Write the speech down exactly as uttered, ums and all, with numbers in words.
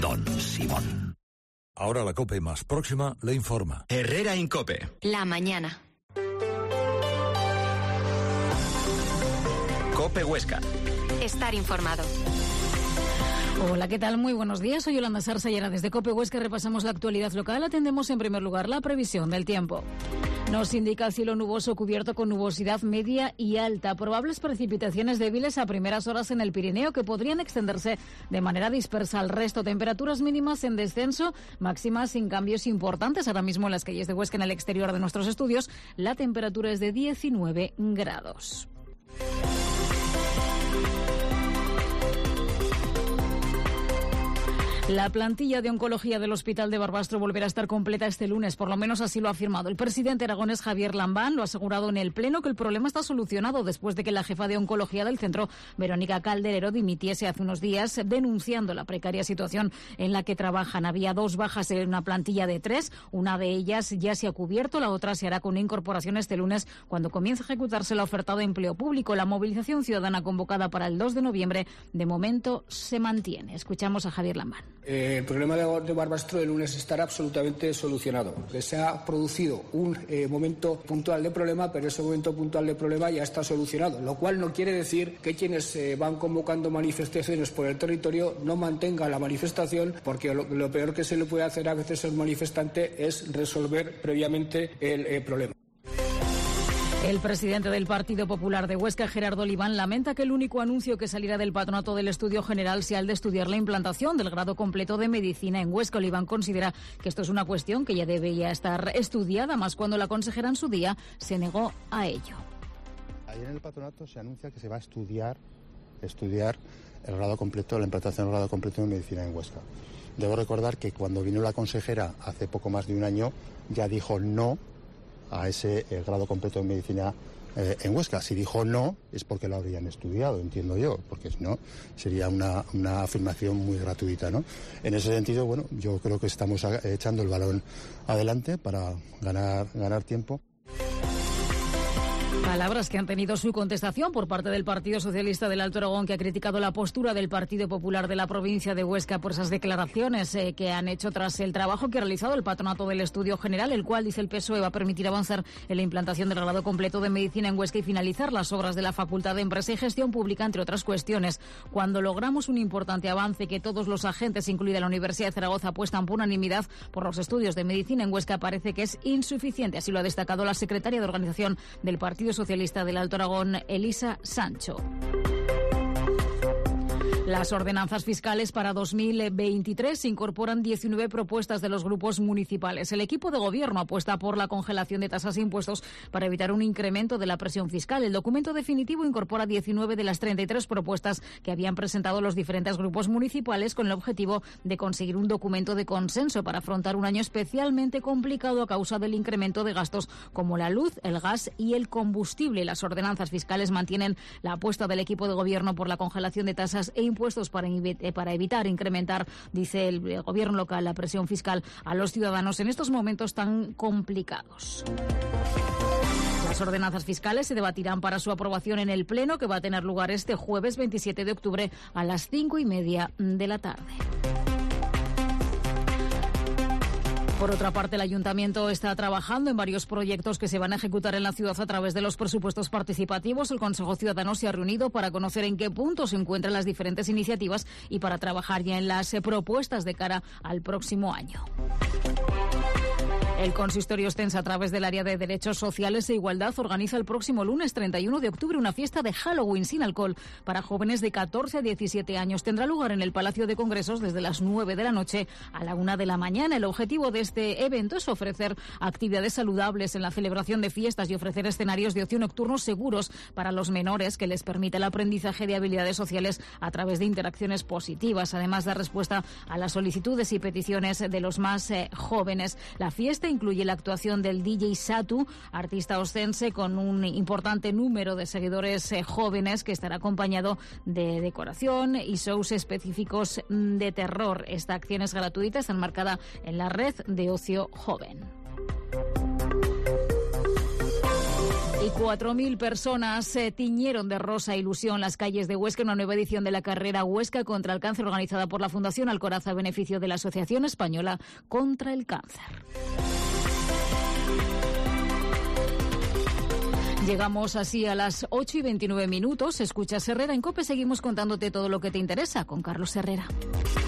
Don Simón. Ahora la COPE más próxima le informa. Herrera Incope. La mañana. COPE Huesca. Estar informado. Hola, ¿qué tal? Muy buenos días. Soy Yolanda Sarsa y ahora desde COPE Huesca repasamos la actualidad local. Atendemos en primer lugar la previsión del tiempo. Nos indica cielo nuboso cubierto con nubosidad media y alta. Probables precipitaciones débiles a primeras horas en el Pirineo que podrían extenderse de manera dispersa al resto. Temperaturas mínimas en descenso, máximas sin cambios importantes. Ahora mismo en las calles de Huesca, en el exterior de nuestros estudios, la temperatura es de diecinueve grados. La plantilla de oncología del Hospital de Barbastro volverá a estar completa este lunes, por lo menos así lo ha afirmado el presidente aragonés Javier Lambán. Lo ha asegurado en el Pleno que el problema está solucionado después de que la jefa de oncología del centro, Verónica Calderero, dimitiese hace unos días denunciando la precaria situación en la que trabajan. Había dos bajas en una plantilla de tres, una de ellas ya se ha cubierto, la otra se hará con una incorporación este lunes cuando comience a ejecutarse la oferta de empleo público. La movilización ciudadana convocada para el dos de noviembre de momento se mantiene. Escuchamos a Javier Lambán. Eh, el problema de, de Barbastro el lunes estará absolutamente solucionado. Se ha producido un eh, momento puntual de problema, pero ese momento puntual de problema ya está solucionado, lo cual no quiere decir que quienes eh, van convocando manifestaciones por el territorio no mantengan la manifestación, porque lo, lo peor que se le puede hacer a veces al manifestante es resolver previamente el eh, problema. El presidente del Partido Popular de Huesca, Gerardo Oliván, lamenta que el único anuncio que saliera del patronato del Estudio General sea el de estudiar la implantación del grado completo de medicina en Huesca. Oliván considera que esto es una cuestión que ya debería estar estudiada, más cuando la consejera en su día se negó a ello. Ayer en el patronato se anuncia que se va a estudiar, estudiar el grado completo, la implantación del grado completo de medicina en Huesca. Debo recordar que cuando vino la consejera hace poco más de un año ya dijo no a ese eh, grado completo de medicina eh, en Huesca. Si dijo no, es porque lo habrían estudiado, entiendo yo, porque si no, sería una, una afirmación muy gratuita, ¿no? En ese sentido, bueno, yo creo que estamos a, echando el balón adelante para ganar, ganar tiempo. Palabras que han tenido su contestación por parte del Partido Socialista del Alto Aragón, que ha criticado la postura del Partido Popular de la provincia de Huesca por esas declaraciones eh, que han hecho tras el trabajo que ha realizado el patronato del Estudio General, el cual, dice el P S O E, va a permitir avanzar en la implantación del grado completo de medicina en Huesca y finalizar las obras de la Facultad de Empresa y Gestión Pública, entre otras cuestiones. Cuando logramos un importante avance, que todos los agentes, incluida la Universidad de Zaragoza, apuestan por unanimidad por los estudios de medicina en Huesca, parece que es insuficiente. Así lo ha destacado la secretaria de Organización del Partido Socialista del Alto Aragón, Elisa Sancho. Las ordenanzas fiscales para dos mil veintitrés incorporan diecinueve propuestas de los grupos municipales. El equipo de gobierno apuesta por la congelación de tasas e impuestos para evitar un incremento de la presión fiscal. El documento definitivo incorpora diecinueve de las treinta y tres propuestas que habían presentado los diferentes grupos municipales, con el objetivo de conseguir un documento de consenso para afrontar un año especialmente complicado a causa del incremento de gastos como la luz, el gas y el combustible. Las ordenanzas fiscales mantienen la apuesta del equipo de gobierno por la congelación de tasas e impuestos Para, para evitar incrementar, dice el gobierno local, la presión fiscal a los ciudadanos en estos momentos tan complicados. Las ordenanzas fiscales se debatirán para su aprobación en el Pleno, que va a tener lugar este jueves veintisiete de octubre a las cinco y media de la tarde. Por otra parte, el Ayuntamiento está trabajando en varios proyectos que se van a ejecutar en la ciudad a través de los presupuestos participativos. El Consejo Ciudadano se ha reunido para conocer en qué punto se encuentran las diferentes iniciativas y para trabajar ya en las propuestas de cara al próximo año. El Consistorio Ostense, a través del Área de Derechos Sociales e Igualdad, organiza el próximo lunes treinta y uno de octubre una fiesta de Halloween sin alcohol para jóvenes de catorce a diecisiete años. Tendrá lugar en el Palacio de Congresos desde las nueve de la noche a la una de la mañana. El objetivo de este evento es ofrecer actividades saludables en la celebración de fiestas y ofrecer escenarios de ocio nocturnos seguros para los menores, que les permite el aprendizaje de habilidades sociales a través de interacciones positivas, además de respuesta a las solicitudes y peticiones de los más eh, jóvenes. La fiesta incluye la actuación del D J Satu, artista ostense con un importante número de seguidores eh, jóvenes, que estará acompañado de decoración y shows específicos de terror. Esta acción es gratuita, está enmarcada en la red de ocio joven. Y cuatro mil personas se tiñeron de rosa ilusión las calles de Huesca en una nueva edición de la carrera Huesca contra el Cáncer organizada por la Fundación Alcoraz a beneficio de la Asociación Española contra el Cáncer. Llegamos así a las ocho y veintinueve minutos. Escuchas Herrera en COPE. Seguimos contándote todo lo que te interesa con Carlos Herrera.